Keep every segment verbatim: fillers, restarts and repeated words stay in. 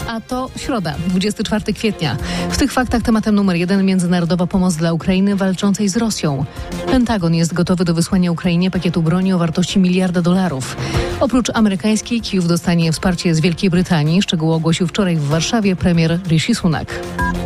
A to środa, dwudziestego czwartego kwietnia. W tych faktach tematem numer jeden międzynarodowa pomoc dla Ukrainy walczącej z Rosją. Pentagon jest gotowy do wysłania Ukrainie pakietu broni o wartości miliarda dolarów. Oprócz amerykańskiej Kijów dostanie wsparcie z Wielkiej Brytanii. Szczegóły ogłosił wczoraj w Warszawie premier Rishi Sunak.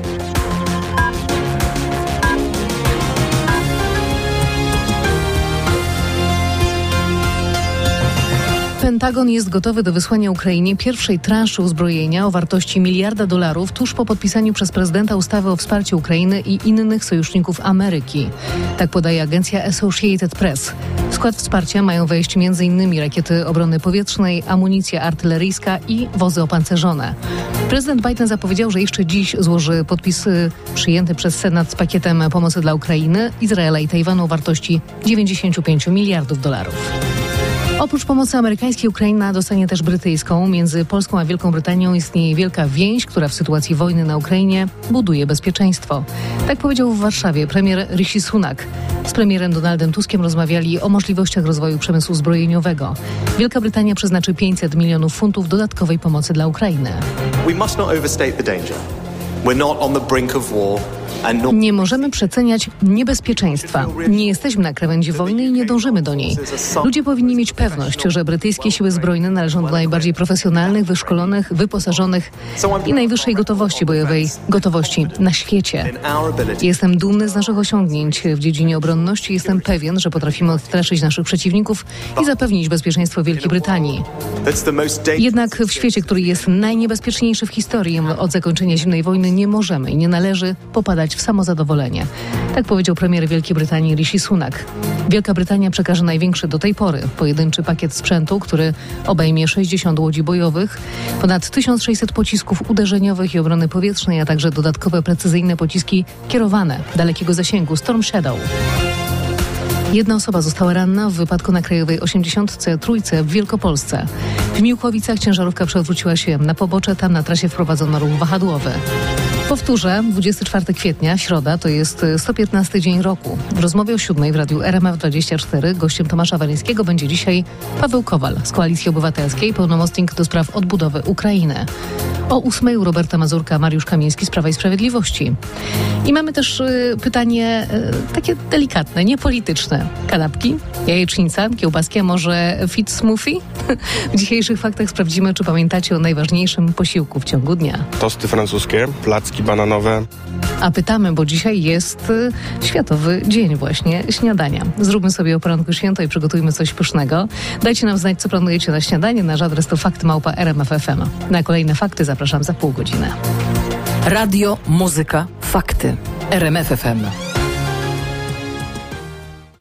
Pentagon jest gotowy do wysłania Ukrainie pierwszej transzy uzbrojenia o wartości miliarda dolarów tuż po podpisaniu przez prezydenta ustawy o wsparciu Ukrainy i innych sojuszników Ameryki. Tak podaje agencja Associated Press. W skład wsparcia mają wejść między innymi rakiety obrony powietrznej, amunicja artyleryjska i wozy opancerzone. Prezydent Biden zapowiedział, że jeszcze dziś złoży podpisy przyjęty przez Senat z pakietem pomocy dla Ukrainy, Izraela i Tajwanu o wartości dziewięćdziesiąt pięć miliardów dolarów. Oprócz pomocy amerykańskiej Ukraina dostanie też brytyjską. Między Polską a Wielką Brytanią istnieje wielka więź, która w sytuacji wojny na Ukrainie buduje bezpieczeństwo. Tak powiedział w Warszawie premier Rishi Sunak. Z premierem Donaldem Tuskiem rozmawiali o możliwościach rozwoju przemysłu zbrojeniowego. Wielka Brytania przeznaczy pięćset milionów funtów dodatkowej pomocy dla Ukrainy. We must not overstate the danger. We're not on the brink of war. Nie możemy przeceniać niebezpieczeństwa. Nie jesteśmy na krawędzi wojny i nie dążymy do niej. Ludzie powinni mieć pewność, że brytyjskie siły zbrojne należą do najbardziej profesjonalnych, wyszkolonych, wyposażonych i najwyższej gotowości bojowej, gotowości na świecie. Jestem dumny z naszych osiągnięć w dziedzinie obronności. Jestem pewien, że potrafimy odstraszyć naszych przeciwników i zapewnić bezpieczeństwo Wielkiej Brytanii. Jednak w świecie, który jest najniebezpieczniejszy w historii od zakończenia zimnej wojny, nie możemy i nie należy popadać w samozadowolenie. Tak powiedział premier Wielkiej Brytanii Rishi Sunak. Wielka Brytania przekaże największy do tej pory pojedynczy pakiet sprzętu, który obejmie sześćdziesiąt łodzi bojowych, ponad tysiąc sześćset pocisków uderzeniowych i obrony powietrznej, a także dodatkowe precyzyjne pociski kierowane dalekiego zasięgu Storm Shadow. Jedna osoba została ranna w wypadku na Krajowej osiemdziesiątce trzy w Wielkopolsce. W Miłkowicach ciężarówka przewróciła się na pobocze, tam na trasie wprowadzono ruch wahadłowy. Powtórzę, dwudziestego czwartego kwietnia, środa, to jest sto piętnasty dzień roku. W rozmowie o siódmej w radiu R M F dwadzieścia cztery gościem Tomasza Waryńskiego będzie dzisiaj Paweł Kowal z Koalicji Obywatelskiej, pełnomocnik do spraw odbudowy Ukrainy. O ósmej u Roberta Mazurka Mariusz Kamiński z Prawa i Sprawiedliwości. I mamy też y, pytanie y, takie delikatne, niepolityczne. Kanapki, jajecznica, kiełbaski, a może fit smoothie? W dzisiejszych faktach sprawdzimy, czy pamiętacie o najważniejszym posiłku w ciągu dnia. Tosty francuskie, placki bananowe. A pytamy, bo dzisiaj jest y, Światowy Dzień właśnie śniadania. Zróbmy sobie o poranku święto i przygotujmy coś pysznego. Dajcie nam znać, co planujecie na śniadanie. Nasz adres to fakty małpa r m f kropka f m. Na kolejne fakty zapraszam za pół godziny. Radio, muzyka, fakty. R M F F M.